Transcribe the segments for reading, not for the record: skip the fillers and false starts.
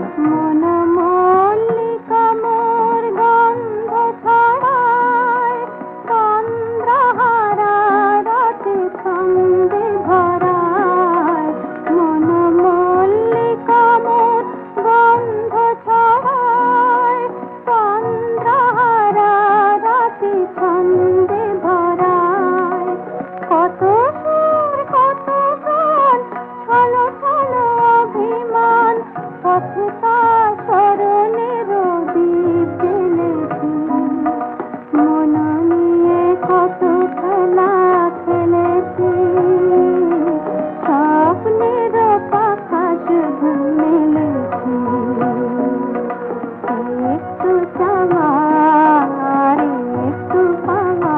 মল্লিকা মোর গন্ধ ছড়ায়, চন্দ্রহারা রাতে ছন্দে ভরায়। মল্লিকা মোর গন্ধ ছড়ায়, চন্দ্রহারা রাতে ছন্দে ভরায়। কত সুর কত গান, ছলো ছলো অভিমান, পথে তার স্মরণের দীপ জ্বেলেছি। মন নিয়ে কত খেলা খেলেছি, স্বপ্নের পাখা শুধু মেলেছি। একটু চাওয়া আর একটু পাওয়া,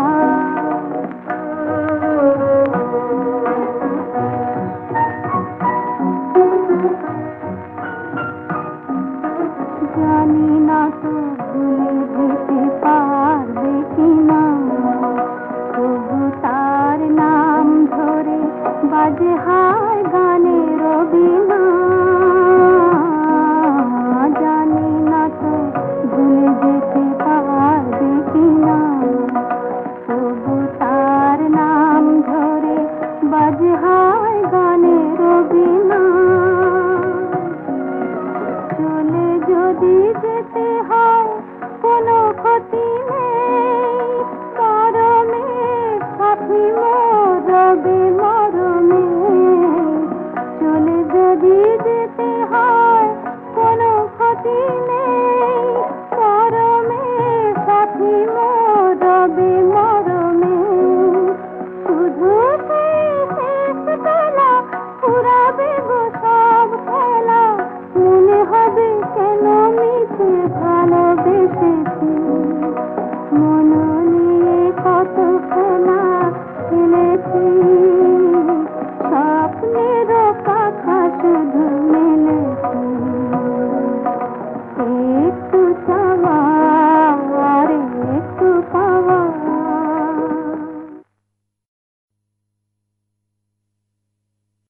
জানি না তো ভুলে যেতে পারবে কিনা, তবু তার নাম ধরে বাজে হায় গানের বীণা। জানি না তো ভুলে যেতে পারবে কিনা, তবু তার নাম ধরে বাজে হায় গানের বীণা। চলে যদি যেতে হয় কোনো ক্ষতি নেই, মরমে সাথী মোর রবে মরমে। চলে যদি যেতে হয় কোনো ক্ষতি নেই, মরমে সাথী মোর রবে মরমে। শুধু সেই শেষ বেলা ফুরাবে গো সব খেলা, মনে হবে কেন